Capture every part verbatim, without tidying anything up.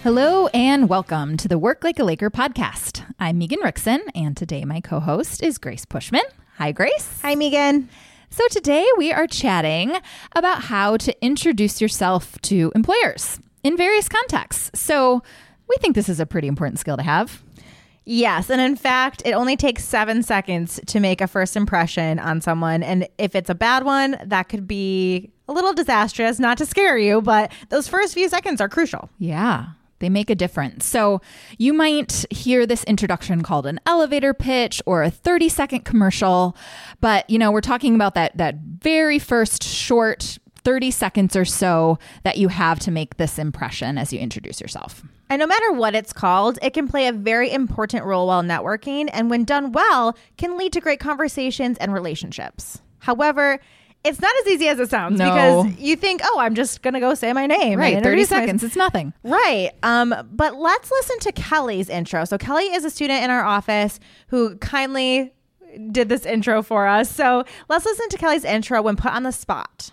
Hello and welcome to the Work Like a Laker podcast. I'm Megan Rickson, and today my co-host is Grace Pushman. Hi, Grace. Hi, Megan. So today we are chatting about how to introduce yourself to employers in various contexts. So we think this is a pretty important skill to have. Yes. And in fact, it only takes seven seconds to make a first impression on someone. And if it's a bad one, that could be a little disastrous, not to scare you, but those first few seconds are crucial. Yeah. They make a difference. So you might hear this introduction called an elevator pitch or a thirty second commercial. But, you know, we're talking about that, that very first short thirty seconds or so that you have to make this impression as you introduce yourself. And no matter what it's called, it can play a very important role while networking. And when done well, can lead to great conversations and relationships. However, it's not as easy as it sounds, no. because you think, oh, I'm just going to go say my name. Right. thirty seconds. My... It's nothing. Right. Um, but let's listen to Kelly's intro. So Kelly is a student in our office who kindly did this intro for us. So let's listen to Kelly's intro when put on the spot.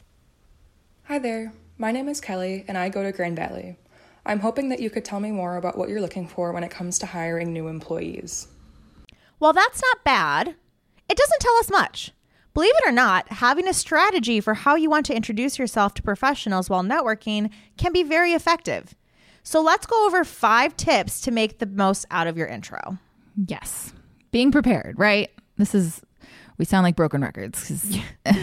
Hi there. My name is Kelly and I go to Grand Valley. I'm hoping that you could tell me more about what you're looking for when it comes to hiring new employees. Well, that's not bad. It doesn't tell us much. Believe it or not, having a strategy for how you want to introduce yourself to professionals while networking can be very effective. So let's go over five tips to make the most out of your intro. Yes. Being prepared, right? This is, we sound like broken records because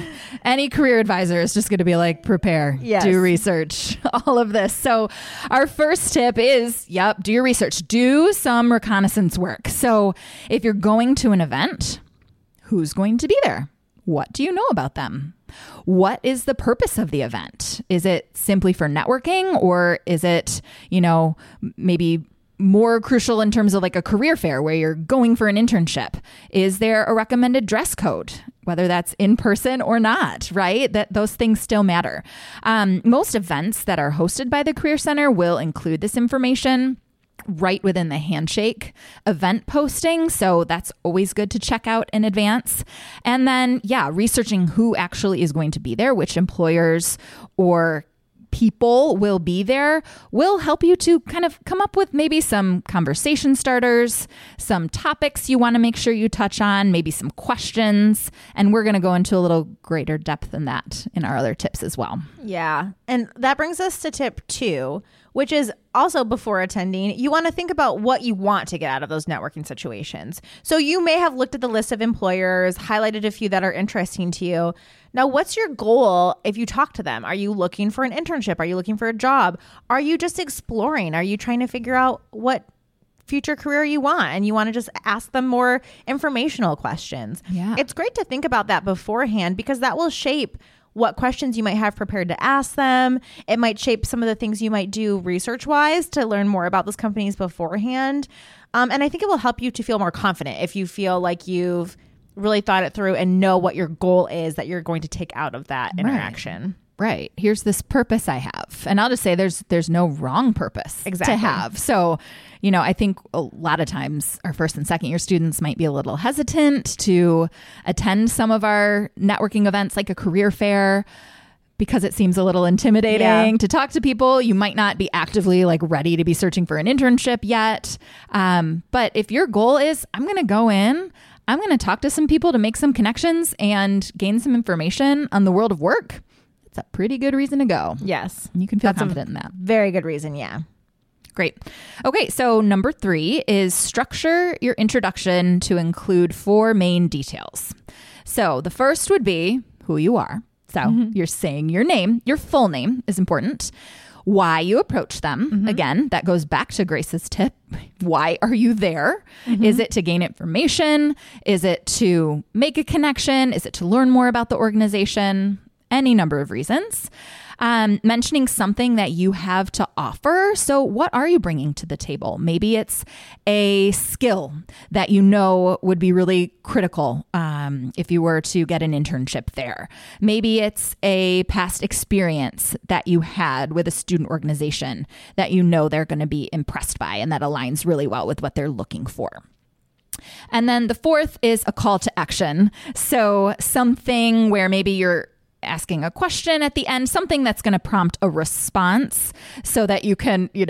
any career advisor is just going to be like, prepare, yes. do research, all of this. So our first tip is, yep, do your research, do some reconnaissance work. So if you're going to an event, who's going to be there? What do you know about them? What is the purpose of the event? Is it simply for networking, or is it, you know, maybe more crucial in terms of like a career fair where you're going for an internship? Is there a recommended dress code, whether that's in person or not, right? That those things still matter. Um, most events that are hosted by the Career Center will include this information right within the Handshake event posting. So that's always good to check out in advance. And then, yeah, researching who actually is going to be there, which employers or people will be there, will help you to kind of come up with maybe some conversation starters, some topics you want to make sure you touch on, maybe some questions. And we're going to go into a little greater depth than that in our other tips as well. Yeah. And that brings us to tip two, which is also before attending, you want to think about what you want to get out of those networking situations. So you may have looked at the list of employers, highlighted a few that are interesting to you. Now, what's your goal if you talk to them? Are you looking for an internship? Are you looking for a job? Are you just exploring? Are you trying to figure out what future career you want, and you want to just ask them more informational questions? Yeah. It's great to think about that beforehand, because that will shape what questions you might have prepared to ask them. It might shape some of the things you might do research-wise to learn more about those companies beforehand. Um, and I think it will help you to feel more confident if you feel like you've really thought it through and know what your goal is that you're going to take out of that interaction. Right. Right. Here's this purpose I have. And I'll just say there's there's no wrong purpose exactly. to have. So, you know, I think a lot of times our first and second year students might be a little hesitant to attend some of our networking events like a career fair, because it seems a little intimidating yeah. to talk to people. You might not be actively like ready to be searching for an internship yet. Um, but if your goal is, I'm going to go in, I'm going to talk to some people to make some connections and gain some information on the world of work, it's a pretty good reason to go. Yes. You can feel That's confident in that. Very good reason. Yeah. Great. Okay. So number three is structure your introduction to include four main details. So the first would be who you are. So mm-hmm. you're saying your name, your full name is important. Why you approach them. Mm-hmm. Again, that goes back to Grace's tip. Why are you there? Mm-hmm. Is it to gain information? Is it to make a connection? Is it to learn more about the organization? Any number of reasons. Um, mentioning something that you have to offer. So what are you bringing to the table? Maybe it's a skill that you know would be really critical um, if you were to get an internship there. Maybe it's a past experience that you had with a student organization that you know they're going to be impressed by and that aligns really well with what they're looking for. And then the fourth is a call to action. So something where maybe you're asking a question at the end, something that's going to prompt a response so that you can, you know,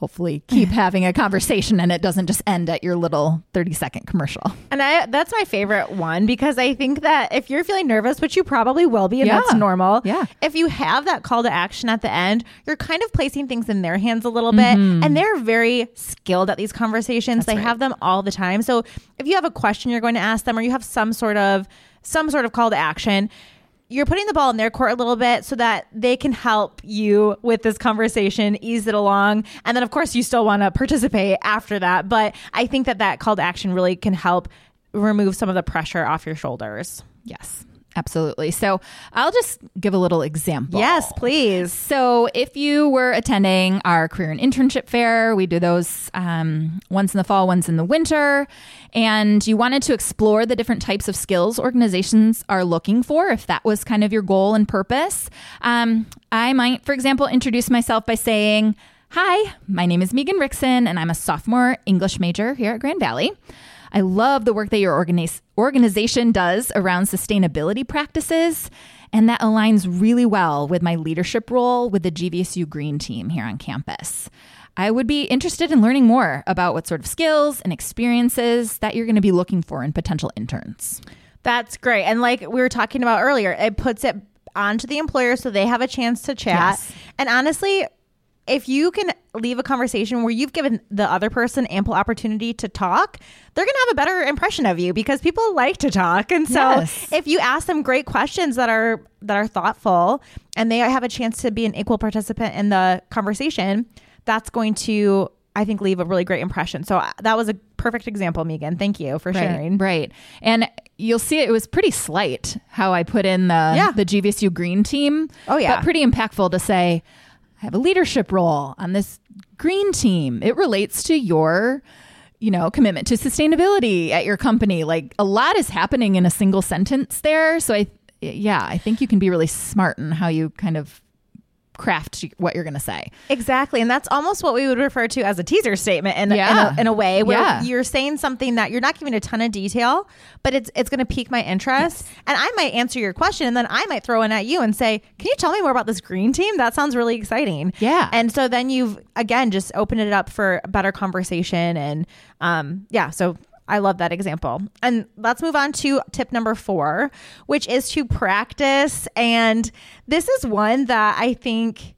hopefully keep having a conversation and it doesn't just end at your little thirty second commercial. And I that's my favorite one, because I think that if you're feeling nervous, which you probably will be, and Yeah. that's normal. Yeah. If you have that call to action at the end, you're kind of placing things in their hands a little bit. And they're very skilled at these conversations. That's they right. have them all the time. So if you have a question you're going to ask them, or you have some sort of some sort of call to action, you're putting the ball in their court a little bit so that they can help you with this conversation, ease it along. And then, of course, you still want to participate after that. But I think that that call to action really can help remove some of the pressure off your shoulders. Yes, absolutely. So I'll just give a little example. Yes, please. So if you were attending our career and internship fair, we do those um, once in the fall, once in the winter, and you wanted to explore the different types of skills organizations are looking for, if that was kind of your goal and purpose, um, I might, for example, introduce myself by saying, hi, my name is Megan Rickson, and I'm a sophomore English major here at Grand Valley. I love the work that your organiz- organization does around sustainability practices, and that aligns really well with my leadership role with the G V S U Green Team here on campus. I would be interested in learning more about what sort of skills and experiences that you're going to be looking for in potential interns. That's great. And like we were talking about earlier, it puts it onto the employer so they have a chance to chat. Yes. And honestly, if you can leave a conversation where you've given the other person ample opportunity to talk, they're going to have a better impression of you, because people like to talk. And so Yes. if you ask them great questions that are that are thoughtful, and they have a chance to be an equal participant in the conversation, that's going to, I think, leave a really great impression. So uh, that was a perfect example, Megan. Thank you for sharing. Right, right. And you'll see it was pretty slight how I put in the, Yeah. the G V S U Green Team. Oh, yeah. But pretty impactful to say, I have a leadership role on this green team. It relates to your, you know, commitment to sustainability at your company. Like, a lot is happening in a single sentence there. So I, yeah, I think you can be really smart in how you kind of craft what you're going to say. Exactly. And that's almost what we would refer to as a teaser statement in, Yeah. in, a, in a way where Yeah. you're saying something that you're not giving a ton of detail, but it's it's going to pique my interest. Yes. And I might answer your question, and then I might throw in at you and say, can you tell me more about this green team? That sounds really exciting. Yeah. And so then you've, again, just opened it up for a better conversation. And um, yeah, so I love that example. And let's move on to tip number four, which is to practice. And this is one that I think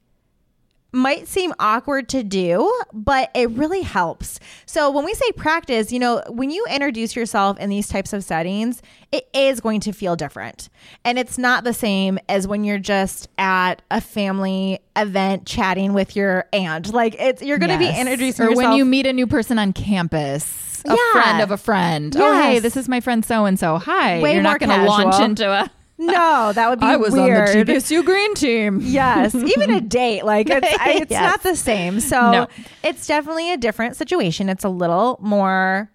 might seem awkward to do, but it really helps. So when we say practice, you know, when you introduce yourself in these types of settings, it is going to feel different. And it's not the same as when you're just at a family event chatting with your aunt. Like, it's you're going to Yes. be introducing or yourself. when you meet a new person on campus. A Yeah. friend of a friend. Oh, hey, Yes. this is my friend so-and-so. Hi. Way You're more not going to launch casual. into a... No, that would be I was weird. on the G V S U Green Team. Yes, even a date, like it's, I- it's Yes. not the same. So No. it's definitely a different situation. It's a little more,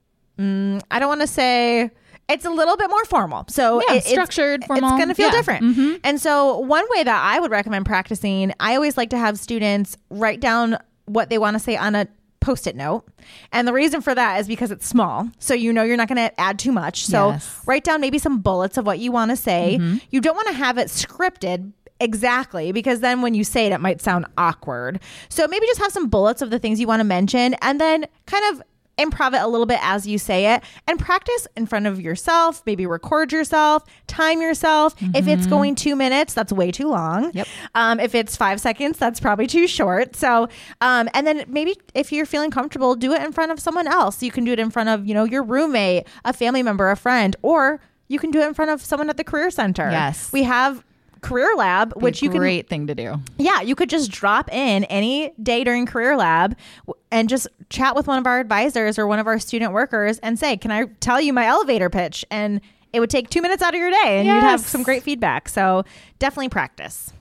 mm, I don't want to say, it's a little bit more formal. So Yeah, it- it's- structured, formal. It's going to feel Yeah. different. Mhm. And so one way that I would recommend practicing, I always like to have students write down what they want to say on a Post-it note. And the reason for that is because it's small. So you know you're not going to add too much. So Yes. write down maybe some bullets of what you want to say. You don't want to have it scripted exactly, because then when you say it, it might sound awkward. So maybe just have some bullets of the things you want to mention, and then kind of improv it a little bit as you say it, and practice in front of yourself. Maybe record yourself, time yourself. If it's going two minutes, that's way too long. Yep. Um, if it's five seconds, that's probably too short. So, um, and then maybe if you're feeling comfortable, do it in front of someone else. You can do it in front of, you know, your roommate, a family member, a friend, or you can do it in front of someone at the career center. Yes. We have Career Lab, which you can Great thing to do. yeah, you could just drop in any day during Career Lab w- and just chat with one of our advisors or one of our student workers and say, can I tell you my elevator pitch? And it would take two minutes out of your day, and you'd have Yes. some great feedback. So definitely practice.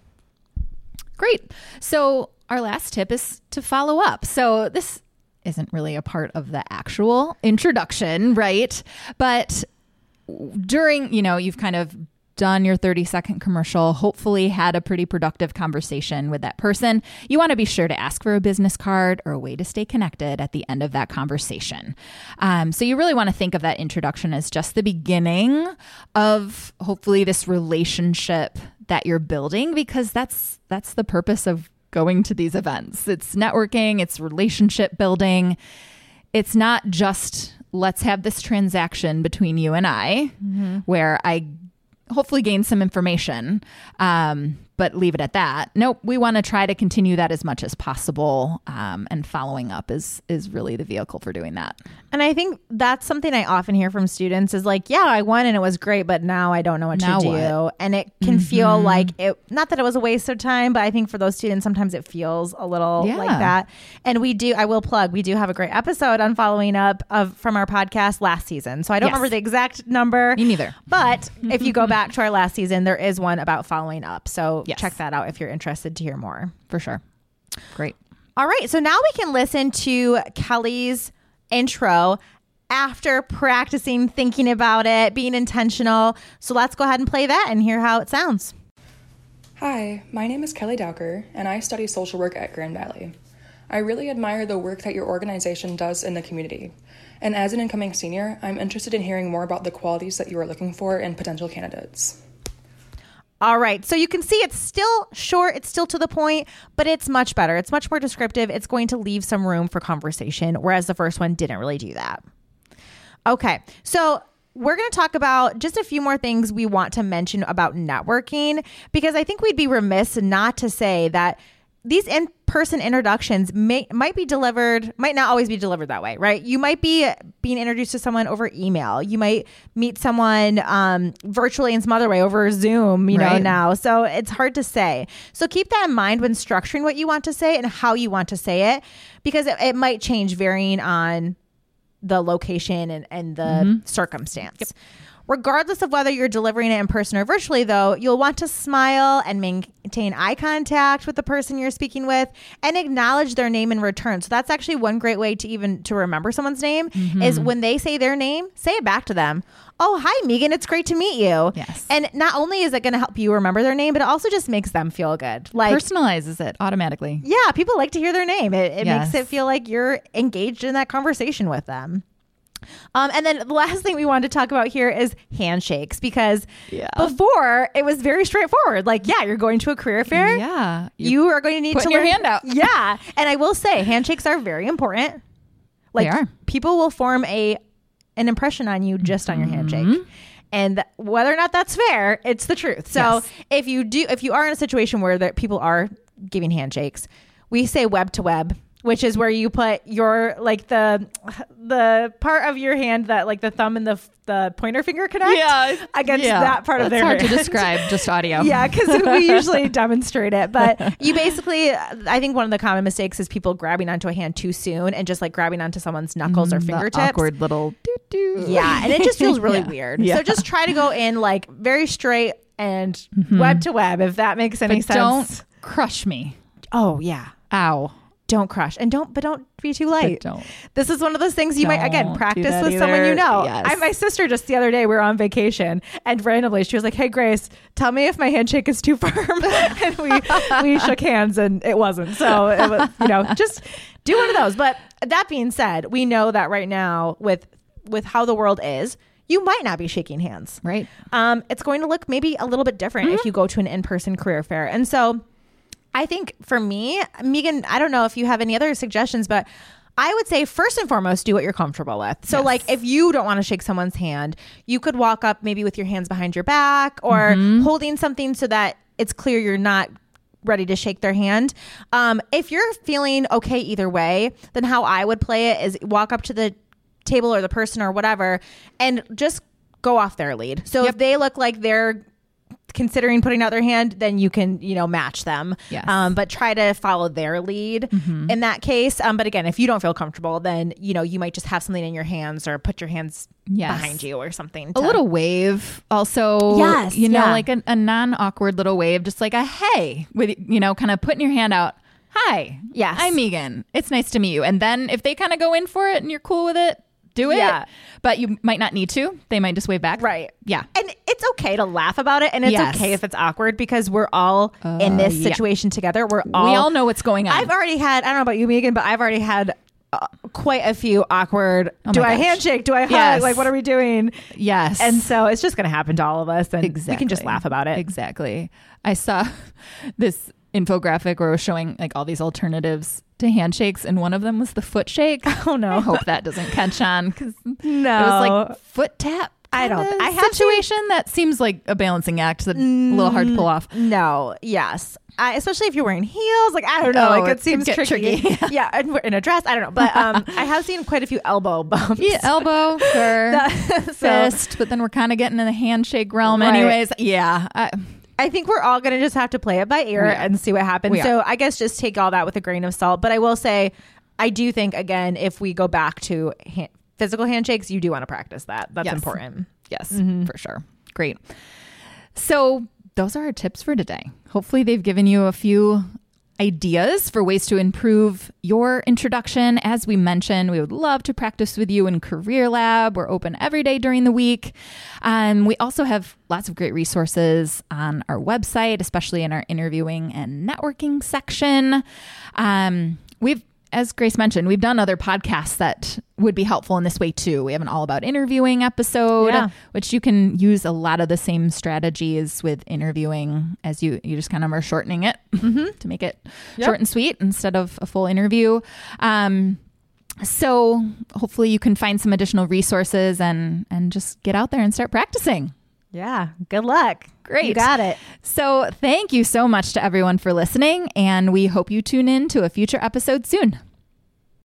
Great. So our last tip is to follow up. So this isn't really a part of the actual introduction, right? But during, you know, you've kind of done your thirty second commercial, hopefully had a pretty productive conversation with that person. You want to be sure to ask for a business card or a way to stay connected at the end of that conversation. Um, so you really want to think of that introduction as just the beginning of hopefully this relationship that you're building, because that's that's the purpose of going to these events. It's networking, it's relationship building. It's not just let's have this transaction between you and I, mm-hmm. where I hopefully gain some information, um, but leave it at that. Nope, we want to try to continue that as much as possible, um, and following up is is really the vehicle for doing that. And I think that's something I often hear from students is like, yeah, I won and it was great, but now I don't know what now to do. What? And it can mm-hmm. feel like it, not that it was a waste of time, but I think for those students, sometimes it feels a little yeah. like that. And we do, I will plug, we do have a great episode on following up of from our podcast last season. So I don't yes. remember the exact number. Me neither. But if you go back to our last season, there is one about following up. So yes. check that out if you're interested to hear more. For sure. Great. All right. So now we can listen to Kelly's intro after practicing, thinking about it, being intentional. So let's go ahead and play that and hear how it sounds. Hi, my name is Kelly Dowker, and I study social work at Grand Valley. I really admire the work that your organization does in the community. And as an incoming senior, I'm interested in hearing more about the qualities that you are looking for in potential candidates. All right. So you can see it's still short. It's still to the point, but it's much better. It's much more descriptive. It's going to leave some room for conversation, whereas the first one didn't really do that. Okay. So we're going to talk about just a few more things we want to mention about networking, because I think we'd be remiss not to say that these in-person introductions may might be delivered, might not always be delivered that way, right? You might be being introduced to someone over email. You might meet someone um, virtually in some other way over Zoom, you right. know, now. So it's hard to say. So keep that in mind when structuring what you want to say and how you want to say it, because it, it might change varying on the location and, and the mm-hmm. circumstance. Yep. Regardless of whether you're delivering it in person or virtually, though, you'll want to smile and maintain eye contact with the person you're speaking with and acknowledge their name in return. So that's actually one great way to even to remember someone's name mm-hmm. is when they say their name, say it back to them. Oh, hi, Megan. It's great to meet you. Yes. And not only is it going to help you remember their name, but it also just makes them feel good. Like personalizes it automatically. Yeah. People like to hear their name. It, it yes. makes it feel like you're engaged in that conversation with them. Um, and then the last thing we wanted to talk about here is handshakes, because yeah. before it was very straightforward. Like, yeah, you're going to a career fair. Yeah. You are going to need putting to learn your hand out. Yeah. And I will say handshakes are very important. Like they are. People will form a an impression on you just on your handshake. Mm-hmm. And th- whether or not that's fair, it's the truth. So yes. if you do, if you are in a situation where there, people are giving handshakes, we say web to web, which is where you put your, like the the part of your hand that like the thumb and the the pointer finger connect yeah. against yeah. that part That's of their hard hand. to describe, just audio. Yeah, because we usually demonstrate it. But you basically, I think one of the common mistakes is people grabbing onto a hand too soon and just like grabbing onto someone's knuckles mm, or fingertips. The awkward little doo-doo. Yeah, and it just feels really yeah. weird. Yeah. So just try to go in like very straight and mm-hmm. web to web, if that makes any but sense. Don't crush me. Oh, yeah. Ow. Don't crush and don't, but don't be too light. But don't. This is one of those things you don't might, again, practice with either. someone you know. Yes. I, my sister just the other day, we were on vacation and randomly she was like, hey, Grace, tell me if my handshake is too firm. And we, we shook hands and it wasn't. So, it was, you know, just do one of those. But that being said, we know that right now with, with how the world is, you might not be shaking hands. Right. Um, it's going to look maybe a little bit different mm-hmm. if you go to an in-person career fair. And so I think for me, Megan, I don't know if you have any other suggestions, but I would say first and foremost, do what you're comfortable with. So yes. like if you don't want to shake someone's hand, you could walk up maybe with your hands behind your back or mm-hmm. holding something so that it's clear you're not ready to shake their hand. Um, if you're feeling okay either way, then how I would play it is walk up to the table or the person or whatever and just go off their lead. So yep. if they look like they're considering putting out their hand, then you can, you know, match them. Yes. Um, but try to follow their lead mm-hmm. in that case. Um, but again, if you don't feel comfortable, then, you know, you might just have something in your hands or put your hands yes. behind you or something. To... A little wave also, yes, you know, yeah. like a, a non-awkward little wave, just like a, hey, with, you know, kind of putting your hand out. Hi. Yes. I'm Megan. It's nice to meet you. And then if they kind of go in for it and you're cool with it, do it. Yeah. But you might not need to. They might just wave back. Right. Yeah. And it's okay to laugh about it. And it's yes. okay if it's awkward because we're all uh, in this situation yeah. together. We're all, we all know what's going on. I've already had, I don't know about you, Megan, but I've already had uh, quite a few awkward, oh do I gosh. handshake? Do I hug? Yes. Like, what are we doing? Yes. And so it's just going to happen to all of us. And exactly. we can just laugh about it. Exactly. I saw this infographic where it was showing like all these alternatives to handshakes, and one of them was the foot shake. Oh no! I hope that doesn't catch on because no, it was like foot tap. I don't. I have situation seen... that seems like a balancing act that's mm, a little hard to pull off. No, yes, I, especially if you're wearing heels. Like I don't know, oh, like it seems tricky. tricky. Yeah, and in a dress, I don't know, but um, I have seen quite a few elbow bumps. Yeah, elbow, sure, that, fist, so, but then we're kind of getting in the handshake realm, right. anyways. Yeah. I, I think we're all going to just have to play it by ear yeah. and see what happens. So I guess just take all that with a grain of salt. But I will say, I do think, again, if we go back to hand, physical handshakes, you do want to practice that. That's yes. important. Yes, mm-hmm. for sure. Great. So those are our tips for today. Hopefully they've given you a few ideas for ways to improve your introduction. As we mentioned, we would love to practice with you in Career Lab. We're open every day during the week. Um, we also have lots of great resources on our website, especially in our interviewing and networking section. Um, we've As Grace mentioned, we've done other podcasts that would be helpful in this way too. We have an all about interviewing episode, yeah. which you can use a lot of the same strategies with interviewing as you, you just kind of are shortening it mm-hmm. to make it yep. short and sweet instead of a full interview. Um, so hopefully you can find some additional resources and, and just get out there and start practicing. Yeah. Good luck. Great. You got it. So thank you so much to everyone for listening, and we hope you tune in to a future episode soon.